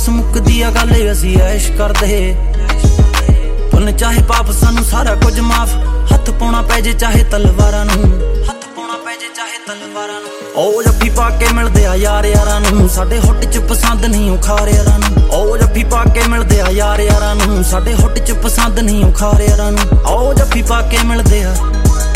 ਬਸ ਮੁੱਕਦੀ ਆ ਗੱਲ ਅਸੀਂ ਐਸ਼ ਕਰਦੇ ਪੁੰਨ ਚਾਹੇ ਪਾਪ ਸਾਨੂੰ ਸਾਰਾ ਕੁਝ ਮਾਫ ਹੱਥ ਪਾਉਣਾ ਪੈ ਜੇ ਚਾਹੇ ਤਲਵਾਰਾਂ ਨੂੰ ਹੱਥ ਪਾਉਣਾ ਪੈ ਜੇ ਚਾਹੇ ਤਲਵਾਰਾਂ ਨੂੰ ਉਹ ਜੱਫੀ ਪਾ ਕੇ ਮਿਲਦੇ ਆ ਯਾਰ ਯਾਰਾਂ ਨੂੰ ਸਾਡੇ ਹੁੱਟ ਚ ਪਸੰਦ ਨਹੀਂ ਉਹ ਖਾਰ ਯਾਰਾਂ ਨੂੰ ਉਹ ਜੱਫੀ ਪਾ ਕੇ ਮਿਲਦੇ ਆ ਯਾਰ ਯਾਰਾਂ ਨੂੰ ਸਾਡੇ ਹੁੱਟ ਚ ਪਸੰਦ ਨਹੀਂ ਉਹ ਖਾਰ ਯਾਰਾਂ ਨੂੰ ਉਹ ਜੱਫੀ ਪਾ ਕੇ ਮਿਲਦੇ ਆ